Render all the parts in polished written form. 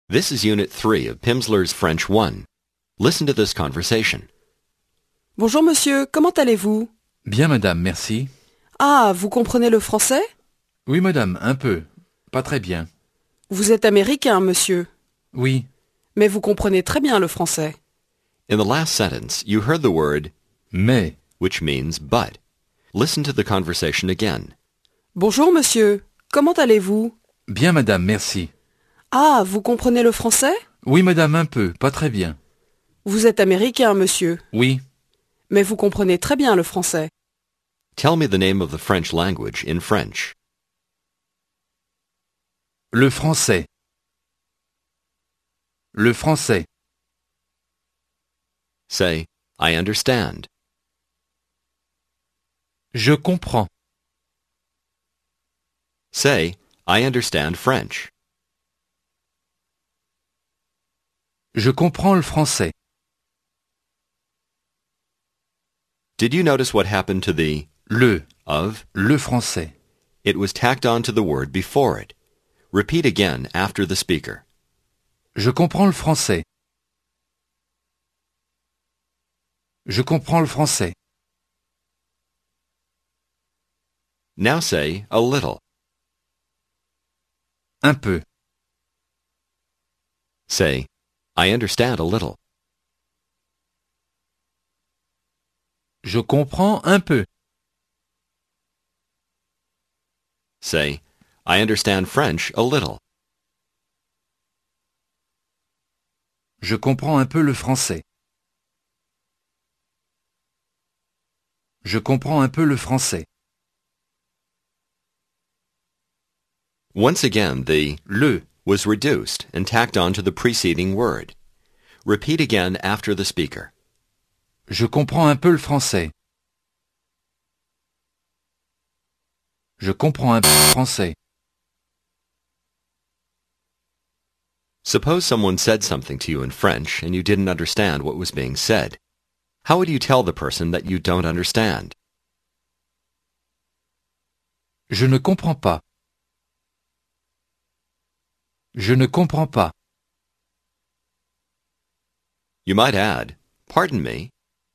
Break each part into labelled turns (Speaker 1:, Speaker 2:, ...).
Speaker 1: This is Unit 3 of Pimsleur's French 1. Listen to this conversation.
Speaker 2: Bonjour monsieur, comment allez-vous?
Speaker 3: Bien, madame, merci.
Speaker 2: Ah, vous comprenez le français?
Speaker 3: Oui, madame, un peu. Pas très bien.
Speaker 2: Vous êtes américain, monsieur.
Speaker 3: Oui,
Speaker 2: Mais vous comprenez très bien le français.
Speaker 1: In the last sentence, you heard the word
Speaker 3: mais.
Speaker 1: which means but. Listen to the conversation again.
Speaker 2: Bonjour monsieur, comment allez-vous?
Speaker 3: Bien, madame, merci.
Speaker 2: Ah, vous comprenez le français?
Speaker 3: Oui, madame, un peu. Pas très bien.
Speaker 2: Vous êtes américain, monsieur.
Speaker 3: Oui,
Speaker 2: Mais vous comprenez très bien le français.
Speaker 1: Tell me the name of the French language in French.
Speaker 3: le français. Le français.
Speaker 1: Say, I understand.
Speaker 3: Je comprends.
Speaker 1: Say, I understand French.
Speaker 3: Je comprends le français.
Speaker 1: Did you notice what happened to the
Speaker 3: Le
Speaker 1: of?
Speaker 3: français.
Speaker 1: It was tacked on to the word before it. Repeat again after the speaker.
Speaker 3: Je comprends le français. Je comprends le français.
Speaker 1: Now say a little.
Speaker 3: Un peu.
Speaker 1: Say, I understand a little.
Speaker 3: Je comprends un peu.
Speaker 1: Say, I understand French a little.
Speaker 3: Je comprends un peu le français. Je comprends un peu le français.
Speaker 1: Once again, the
Speaker 3: Le
Speaker 1: was reduced and tacked on to the preceding word. Repeat again after the speaker.
Speaker 3: Je comprends un peu le français. Je comprends un peu le français.
Speaker 1: Suppose someone said something to you in French and you didn't understand what was being said. How would you tell the person that you don't understand?
Speaker 3: Je ne comprends pas. Je ne comprends pas.
Speaker 1: You might add, pardon me.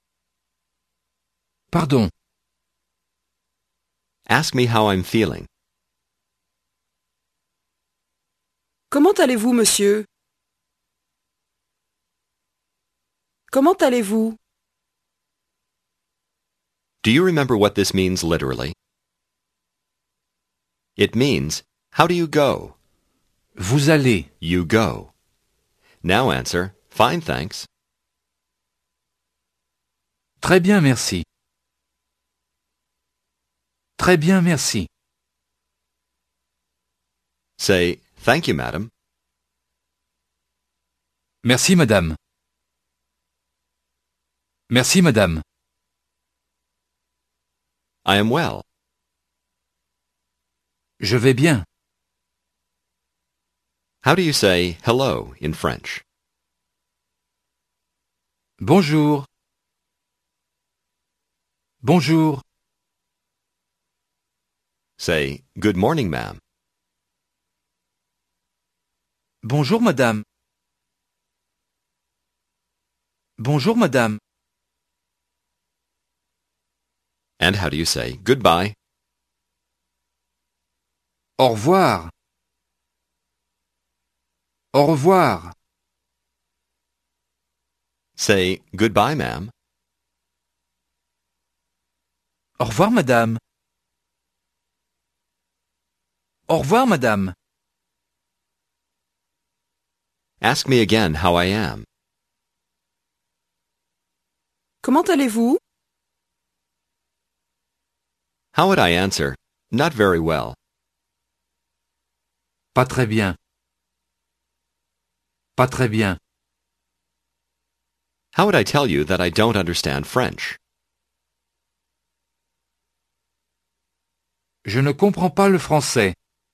Speaker 3: Pardon.
Speaker 1: Ask me how I'm feeling.
Speaker 2: Comment allez-vous, monsieur? Comment allez-vous?
Speaker 1: Do you remember what this means literally? It means, how do you go?
Speaker 3: Vous allez.
Speaker 1: You go. Now answer, fine thanks.
Speaker 3: Très bien, merci. Très bien, merci.
Speaker 1: Say, thank you, madam.
Speaker 3: Merci, madame. Merci, madame.
Speaker 1: I am well.
Speaker 3: Je vais bien.
Speaker 1: How do you say hello in French?
Speaker 3: Bonjour. Bonjour.
Speaker 1: Say, good morning, ma'am.
Speaker 3: Bonjour, madame. Bonjour, madame.
Speaker 1: And how do you say goodbye?
Speaker 3: Au revoir. Au revoir.
Speaker 1: Say, goodbye, ma'am.
Speaker 3: Au revoir, madame. Au revoir, madame.
Speaker 1: Ask me again how I am.
Speaker 2: Comment allez-vous?
Speaker 1: How would I answer? Not very well.
Speaker 3: Pas très bien. Pas très bien.
Speaker 1: How would I tell you that I don't understand French?
Speaker 3: Je ne comprends pas le français.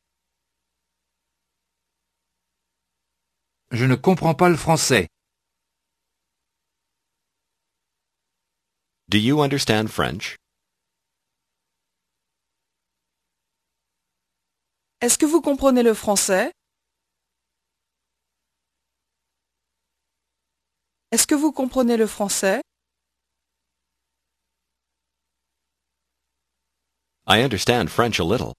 Speaker 3: Je ne comprends pas le français.
Speaker 1: Do you understand French?
Speaker 2: Est-ce que vous comprenez le français? Est-ce que vous comprenez le français?
Speaker 1: I understand French a little.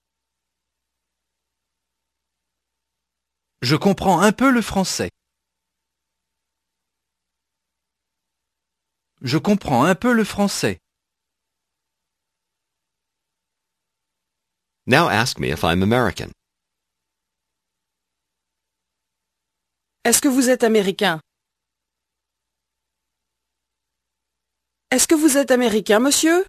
Speaker 3: Je comprends un peu le français. Je comprends un peu le français.
Speaker 1: Now ask me if I'm American.
Speaker 2: Est-ce que vous êtes américain? Est-ce que vous êtes américain, monsieur?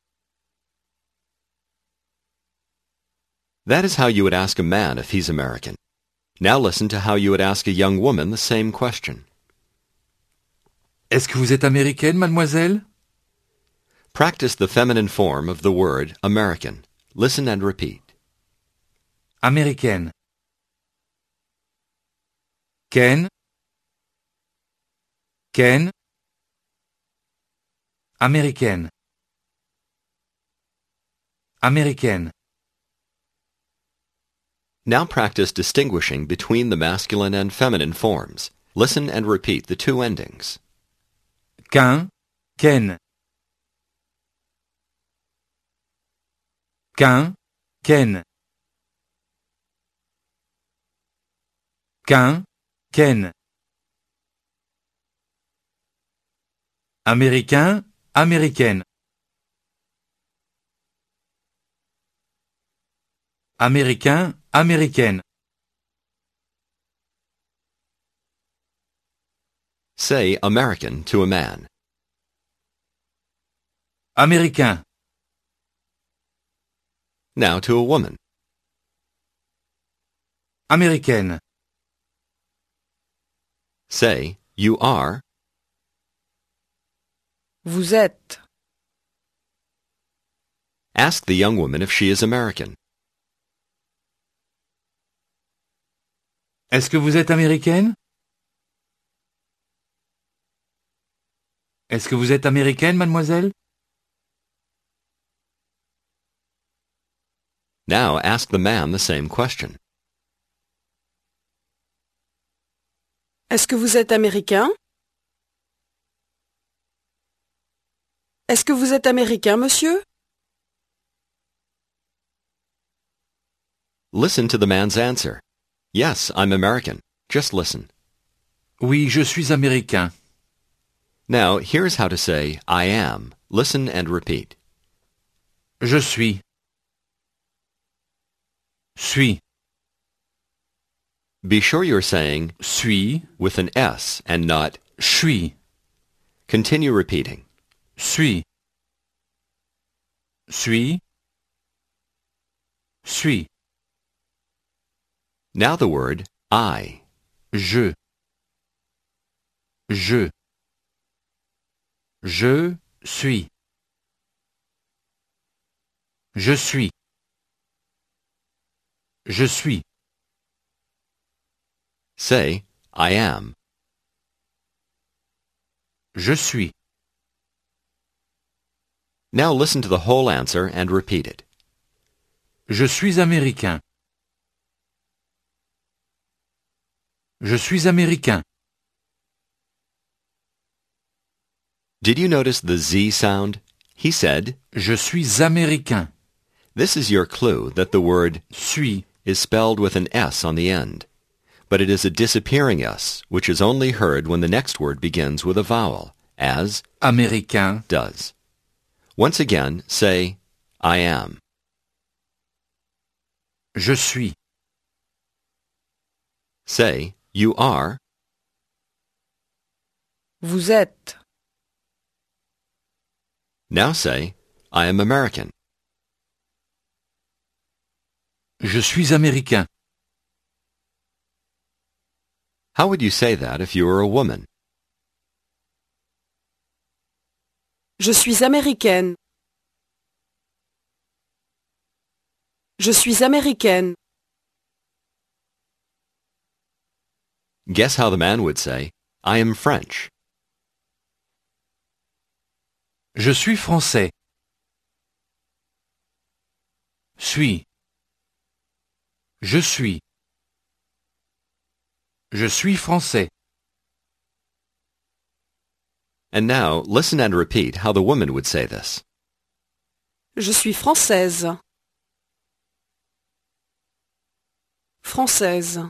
Speaker 1: That is how you would ask a man if he's American. Now listen to how you would ask a young woman the same question.
Speaker 3: Est-ce que vous êtes américaine, mademoiselle?
Speaker 1: Practice the feminine form of the word American. Listen and repeat.
Speaker 3: Américaine. Ken. Ken. Américaine. Américaine.
Speaker 1: Now practice distinguishing between the masculine and feminine forms. Listen and repeat the two endings.
Speaker 3: Quin. Ken. Quin. Ken. Quin. Ken. Américain. Américaine. Américain. Américaine.
Speaker 1: Say American to a man.
Speaker 3: Américain.
Speaker 1: Now to a woman.
Speaker 3: Américaine.
Speaker 1: Say, you are.
Speaker 2: Vous êtes.
Speaker 1: Ask the young woman if she is American.
Speaker 3: Est-ce que vous êtes américaine? Est-ce que vous êtes américaine, mademoiselle?
Speaker 1: Now ask the man the same question.
Speaker 2: Est-ce que vous êtes américain? Est-ce que vous êtes américain, monsieur?
Speaker 1: Listen to the man's answer. Yes, I'm American. Just listen.
Speaker 3: Oui, je suis américain.
Speaker 1: Now, here's how to say I am. Listen and repeat.
Speaker 3: Je suis. Suis.
Speaker 1: Be sure you're saying
Speaker 3: Suis.
Speaker 1: with an S and not.
Speaker 3: Suis.
Speaker 1: Continue repeating.
Speaker 3: Suis. Suis. Suis.
Speaker 1: Now the word I.
Speaker 3: Je. Je. Je suis. Je suis. Je suis.
Speaker 1: Say, I am.
Speaker 3: Je suis.
Speaker 1: Now listen to the whole answer and repeat it.
Speaker 3: Je suis américain. Je suis américain.
Speaker 1: Did you notice the Z sound? He said,
Speaker 3: Je suis américain.
Speaker 1: this is your clue that the word
Speaker 3: Suis.
Speaker 1: is spelled with an S on the end. But it is a disappearing S, which is only heard when the next word begins with a vowel, as
Speaker 3: Américain.
Speaker 1: does. Once again, say, I am.
Speaker 3: Je suis.
Speaker 1: Say, you are.
Speaker 2: Vous êtes.
Speaker 1: Now say, I am American.
Speaker 3: Je suis américain.
Speaker 1: How would you say that if you were a woman?
Speaker 2: Je suis américaine. Je suis américaine.
Speaker 1: Guess how the man would say, I am French.
Speaker 3: Je suis français. Suis. Je suis. Je suis français.
Speaker 1: And now, listen and repeat how the woman would say this.
Speaker 2: Je suis française. Française.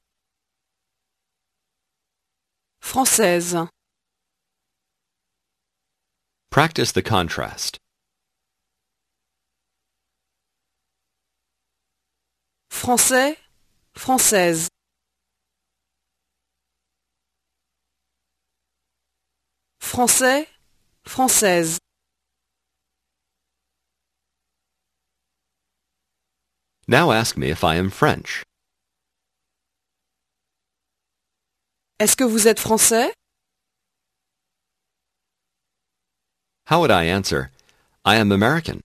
Speaker 2: Française.
Speaker 1: Practice the contrast.
Speaker 2: Français, française. Français, française.
Speaker 1: Now ask me if I am French.
Speaker 2: Est-ce que vous êtes français?
Speaker 1: How would I answer? I am American.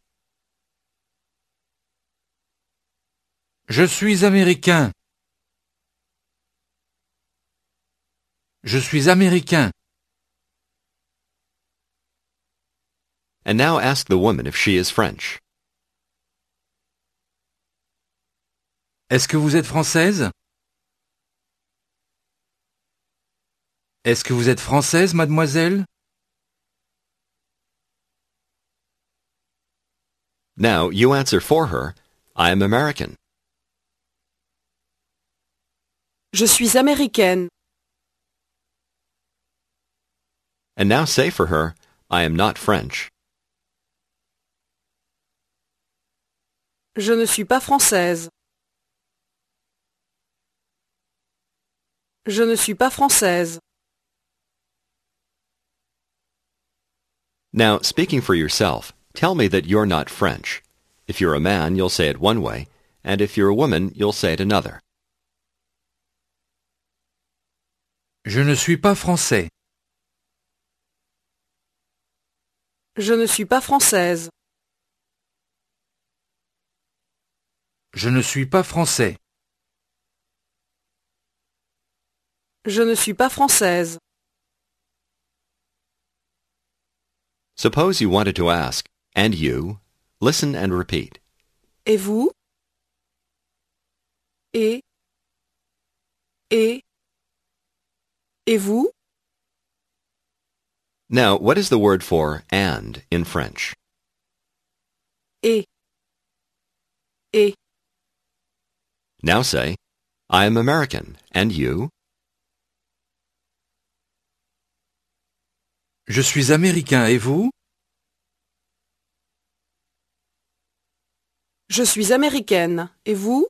Speaker 3: Je suis américain. Je suis américain.
Speaker 1: And now ask the woman if she is French.
Speaker 3: Est-ce que vous êtes française? Est-ce que vous êtes française, mademoiselle?
Speaker 1: Now you answer for her, I am American.
Speaker 2: Je suis américaine.
Speaker 1: And now say for her, I am not French.
Speaker 2: Je ne suis pas française. Je ne suis pas française.
Speaker 1: Now, speaking for yourself, tell me that you're not French. If you're a man, you'll say it one way, and if you're a woman, you'll say it another.
Speaker 3: Je ne suis pas français.
Speaker 2: Je ne suis pas française.
Speaker 3: Je ne suis pas français.
Speaker 2: Je ne suis pas française.
Speaker 1: Suppose you wanted to ask, and you, listen and repeat.
Speaker 2: Et vous? Et vous?
Speaker 1: Now, what is the word for and in French?
Speaker 2: Et.
Speaker 1: Now say, I am American, and you?
Speaker 3: Je suis américain, et vous?
Speaker 2: Je suis américaine. Et vous?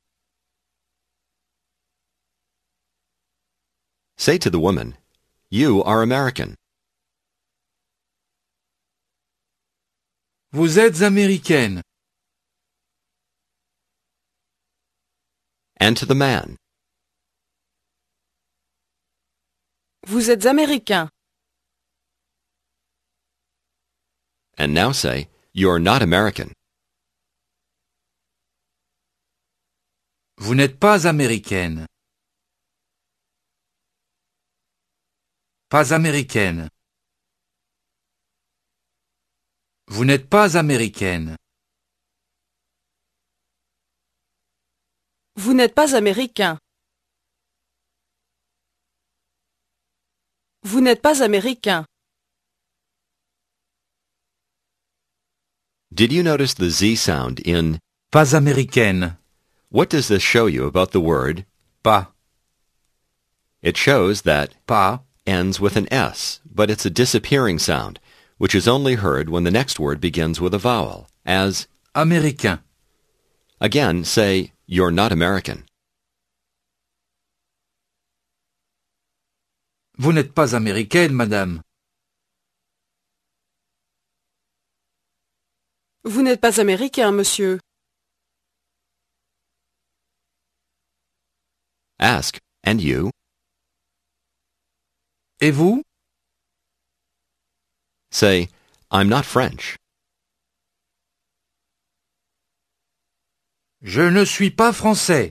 Speaker 1: Say to the woman, you are American.
Speaker 3: Vous êtes américaine.
Speaker 1: And to the man,
Speaker 2: Vous êtes américain.
Speaker 1: and now say, you're not American.
Speaker 3: Vous n'êtes pas américaine. Pas américaine. Vous n'êtes pas américaine.
Speaker 2: Vous n'êtes pas américain. Vous n'êtes pas américain.
Speaker 1: Did you notice the Z sound in?
Speaker 3: Pas américaine.
Speaker 1: What does this show you about the word?
Speaker 3: Pas.
Speaker 1: It shows that
Speaker 3: Pas.
Speaker 1: ends with an S, but it's a disappearing sound, which is only heard when the next word begins with a vowel, as,
Speaker 3: Américain.
Speaker 1: again, say, you're not American.
Speaker 3: Vous n'êtes pas américaine, madame.
Speaker 2: Vous n'êtes pas américain, monsieur.
Speaker 1: Ask, and you?
Speaker 3: Et vous?
Speaker 1: Say, I'm not French.
Speaker 3: Je ne suis pas français.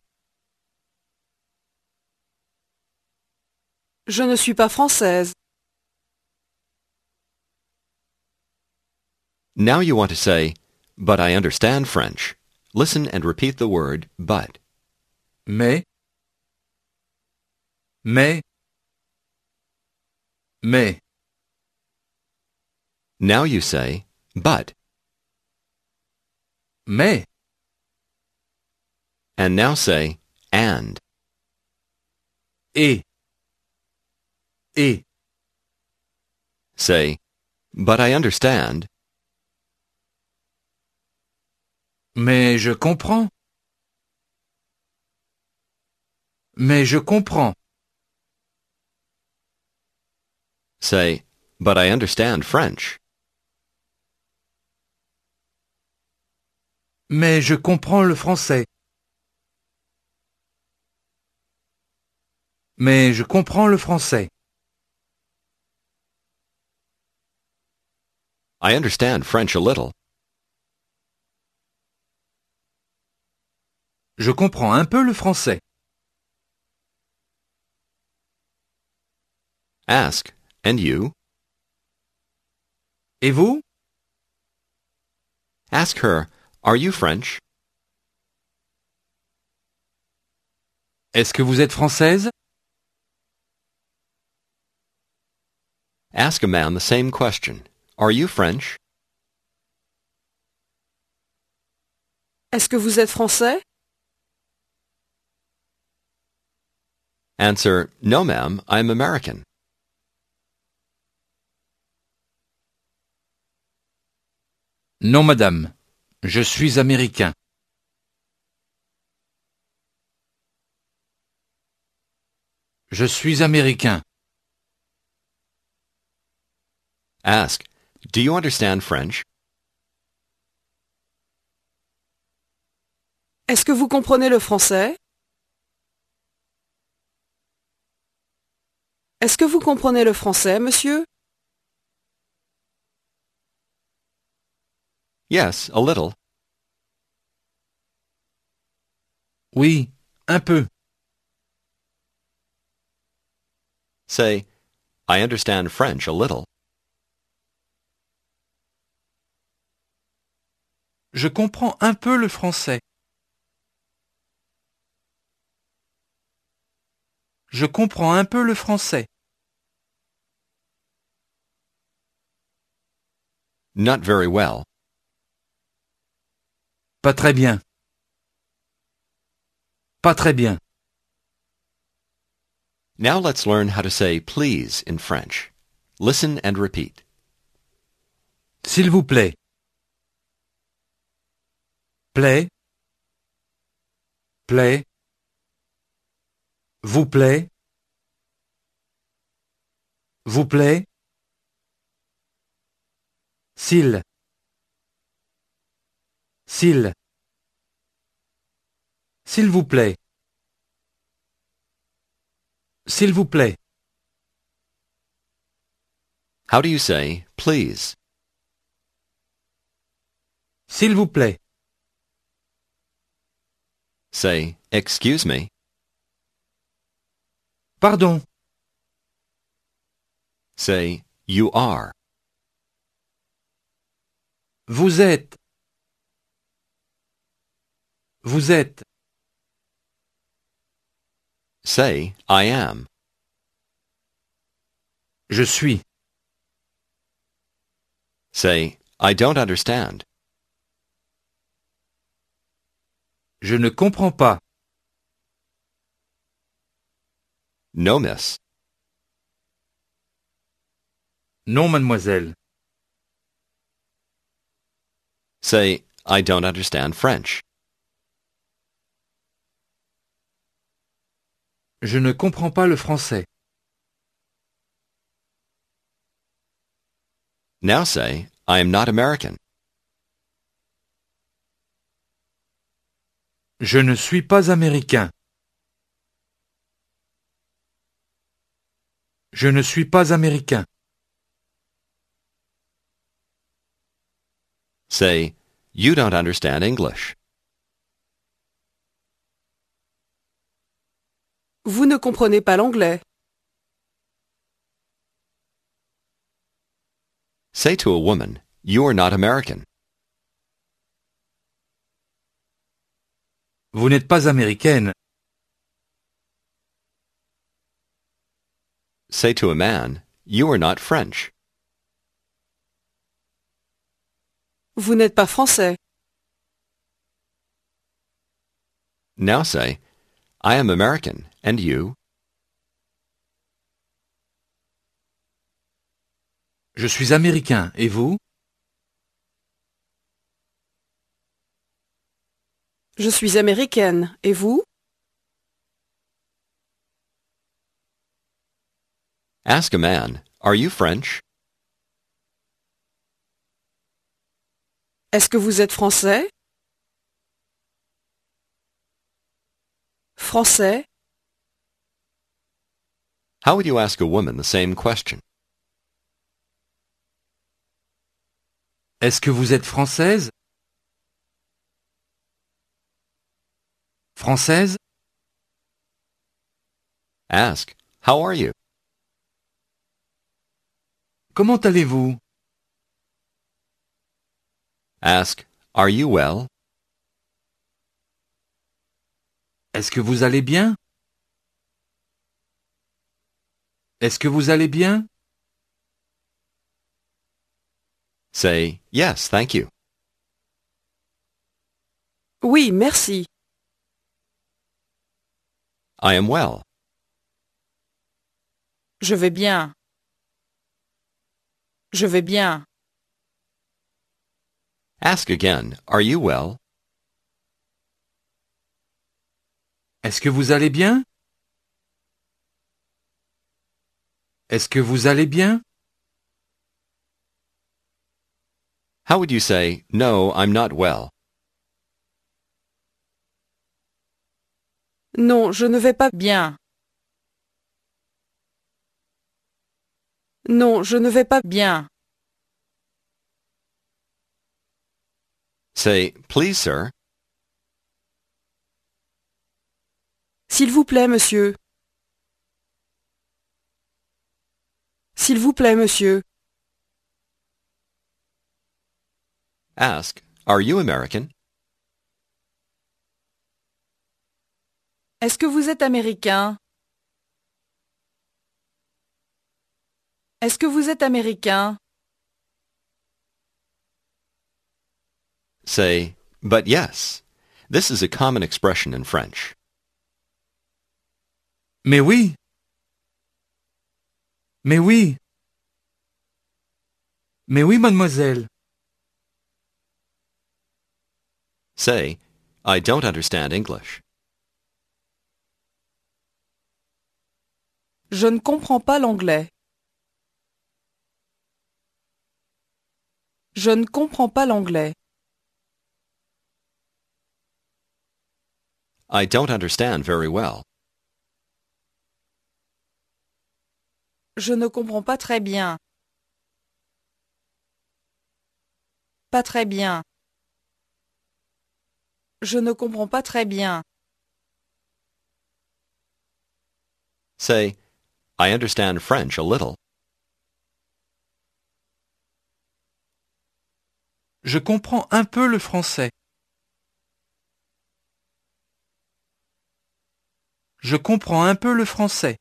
Speaker 2: Je ne suis pas française.
Speaker 1: Now you want to say, but I understand French. Listen and repeat the word, but.
Speaker 3: Mais. Mais.
Speaker 1: Now you say, but.
Speaker 3: Mais,
Speaker 1: And now say, and.
Speaker 3: et, et,
Speaker 1: Say, but I understand.
Speaker 3: mais je comprends. Mais je comprends.
Speaker 1: Say, but I understand French.
Speaker 3: Mais je comprends le français. Mais je comprends le français.
Speaker 1: I understand French a little.
Speaker 3: Je comprends un peu le français.
Speaker 1: Ask, and you?
Speaker 3: Et vous?
Speaker 1: Ask her, are you French?
Speaker 3: Est-ce que vous êtes française?
Speaker 1: Ask a man the same question. Are you French?
Speaker 2: Est-ce que vous êtes français?
Speaker 1: Answer, no ma'am, I'm American.
Speaker 3: Non, madame. Je suis américain. Je suis américain.
Speaker 1: Ask, do you understand French?
Speaker 2: Est-ce que vous comprenez le français? Est-ce que vous comprenez le français, monsieur?
Speaker 1: Yes, a little.
Speaker 3: Oui, un peu.
Speaker 1: Say, I understand French a little.
Speaker 3: Je comprends un peu le français. Je comprends un peu le français.
Speaker 1: Not very well.
Speaker 3: Pas très bien. Pas très bien.
Speaker 1: Now let's learn how to say please in French. Listen and repeat.
Speaker 3: S'il vous plaît. Plaît. Plaît. Vous plaît. Vous plaît. S'il. S'il. S'il vous plaît. S'il vous plaît.
Speaker 1: How do you say please?
Speaker 3: S'il vous plaît.
Speaker 1: Say, excuse me.
Speaker 3: Pardon.
Speaker 1: Say, you are.
Speaker 3: Vous êtes. Vous êtes.
Speaker 1: Say, I am.
Speaker 3: Je suis.
Speaker 1: Say, I don't understand.
Speaker 3: Je ne comprends pas.
Speaker 1: No, miss.
Speaker 3: Non, mademoiselle.
Speaker 1: Say, I don't understand French.
Speaker 3: Je ne comprends pas le français.
Speaker 1: Now say, I am not American.
Speaker 3: Je ne suis pas américain. Je ne suis pas américain.
Speaker 1: Say, you don't understand English.
Speaker 2: Vous ne comprenez pas l'anglais.
Speaker 1: Say to a woman, you are not American.
Speaker 3: Vous n'êtes pas américaine.
Speaker 1: Say to a man, you are not French.
Speaker 2: Vous n'êtes pas français.
Speaker 1: Now say, I am American, and you?
Speaker 3: Je suis américain, et vous?
Speaker 2: Je suis américaine. Et vous?
Speaker 1: Ask a man, are you French?
Speaker 2: Est-ce que vous êtes français? Français?
Speaker 1: How would you ask a woman the same question?
Speaker 3: Est-ce que vous êtes française? Française?
Speaker 1: Ask, how are you?
Speaker 3: Comment allez-vous?
Speaker 1: Ask, are you well?
Speaker 3: Est-ce que vous allez bien? Est-ce que vous allez bien?
Speaker 1: Say, yes, thank you.
Speaker 2: Oui, merci.
Speaker 1: I am well.
Speaker 2: Je vais bien. Je vais bien.
Speaker 1: Ask again, are you well?
Speaker 3: Est-ce que vous allez bien? Est-ce que vous allez bien?
Speaker 1: How would you say, no, I'm not well?
Speaker 2: Non, je ne vais pas bien. Non, je ne vais pas bien.
Speaker 1: Say, please, sir.
Speaker 2: S'il vous plaît, monsieur. S'il vous plaît, monsieur.
Speaker 1: Ask, are you American?
Speaker 2: Est-ce que vous êtes américain? Est-ce que vous êtes américain?
Speaker 1: Say, but yes. This is a common expression in French.
Speaker 3: Mais oui. Mais oui. Mais oui, mademoiselle.
Speaker 1: Say, I don't understand English.
Speaker 2: Je ne comprends pas l'anglais. Je ne comprends pas l'anglais.
Speaker 1: I don't understand very well.
Speaker 2: Je ne comprends pas très bien. Pas très bien. Je ne comprends pas très bien.
Speaker 1: Say, I understand French a little.
Speaker 3: Je comprends un peu le français. Je comprends un peu le français.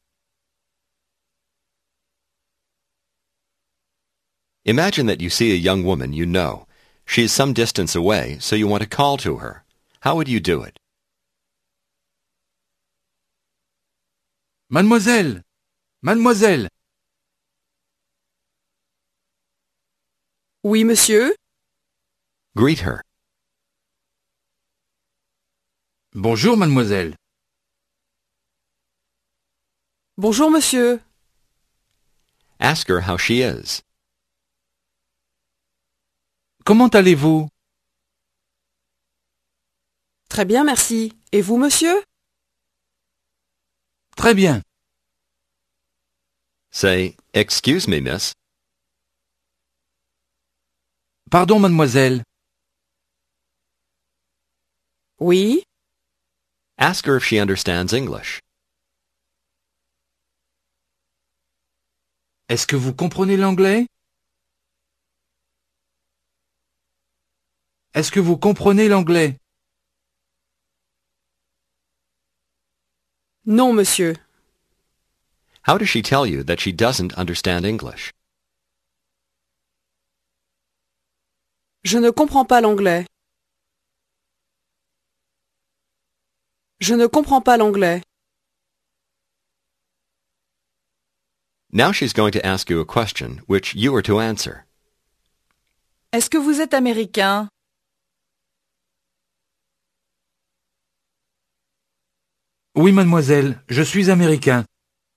Speaker 1: Imagine that you see a young woman you know. She is some distance away, so you want to call to her. How would you do it?
Speaker 3: Mademoiselle! Mademoiselle!
Speaker 2: Oui, monsieur?
Speaker 1: Greet her.
Speaker 3: Bonjour, mademoiselle.
Speaker 2: Bonjour, monsieur.
Speaker 1: Ask her how she is.
Speaker 3: Comment allez-vous?
Speaker 2: Très bien, merci. Et vous, monsieur?
Speaker 3: Très bien.
Speaker 1: Say, excuse me, miss.
Speaker 3: Pardon, mademoiselle.
Speaker 2: Oui?
Speaker 1: Ask her if she understands English.
Speaker 3: Est-ce que vous comprenez l'anglais? Est-ce que vous comprenez l'anglais?
Speaker 2: Non, monsieur.
Speaker 1: How does she tell you that she doesn't understand English?
Speaker 2: Je ne comprends pas l'anglais. Je ne comprends pas l'anglais.
Speaker 1: Now she's going to ask you a question which you are to answer.
Speaker 2: Est-ce que vous êtes américain?
Speaker 3: Oui, mademoiselle, je suis américain.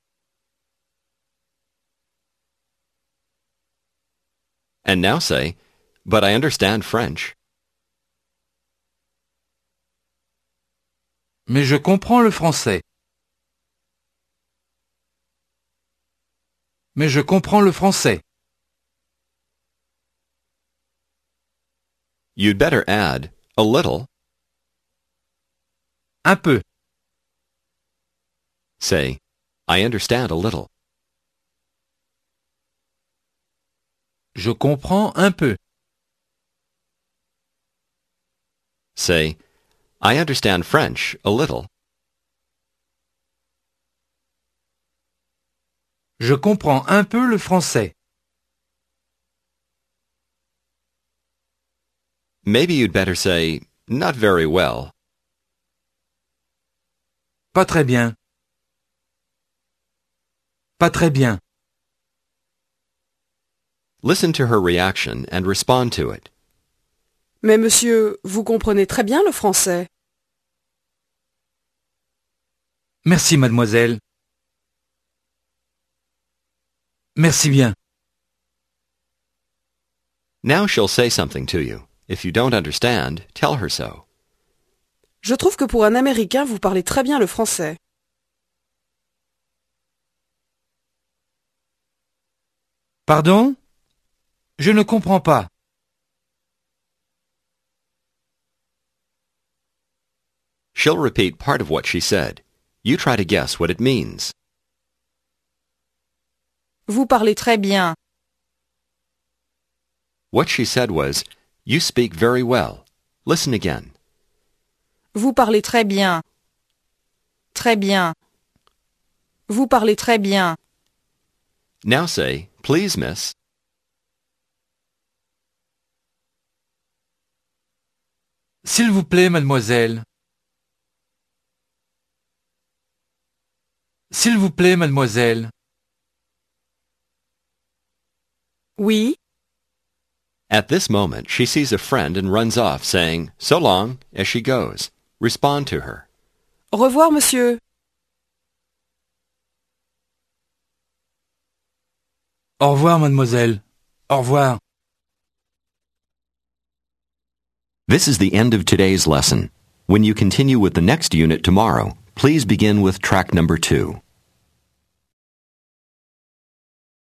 Speaker 1: And now say, but I understand French.
Speaker 3: Mais je comprends le français. Mais je comprends le français.
Speaker 1: You'd better add, a little.
Speaker 3: Un peu.
Speaker 1: Say, I understand a little.
Speaker 3: Je comprends un peu.
Speaker 1: Say, I understand French a little.
Speaker 3: Je comprends un peu le français.
Speaker 1: Maybe you'd better say, not very well.
Speaker 3: Pas très bien. Pas très bien.
Speaker 1: Listen to her reaction and respond to it.
Speaker 2: Mais monsieur, vous comprenez très bien le français.
Speaker 3: Merci, mademoiselle. Merci bien.
Speaker 1: Now she'll say something to you. If you don't understand, tell her so.
Speaker 2: Je trouve que pour un Américain, vous parlez très bien le français.
Speaker 3: Pardon? Je ne comprends pas.
Speaker 1: She'll repeat part of what she said. You try to guess what it means.
Speaker 2: Vous parlez très bien.
Speaker 1: What she said was, you speak very well. Listen again.
Speaker 2: Vous parlez très bien. Très bien. Vous parlez très bien.
Speaker 1: Now say, please, miss.
Speaker 3: S'il vous plaît, mademoiselle. S'il vous plaît, mademoiselle.
Speaker 2: Oui.
Speaker 1: At this moment, she sees a friend and runs off, saying, so long, as she goes. Respond to her.
Speaker 2: Au revoir, monsieur.
Speaker 3: Au revoir, mademoiselle. Au revoir.
Speaker 1: This is the end of today's lesson. When you continue with the next unit tomorrow, please begin with track number 2.